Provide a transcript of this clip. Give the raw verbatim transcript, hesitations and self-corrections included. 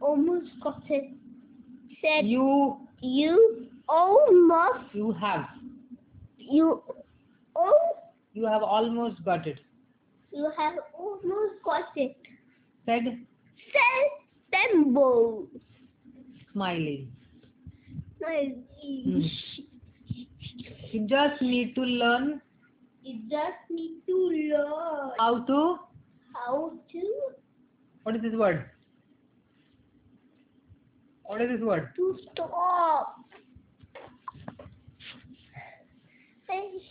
almost got it. Said You you almost you have you oh you have almost got it. you have almost got it. Said September. smiling. My Hmm. You just need to learn You just need to learn how to. how to What is this word? What is this word? to stop.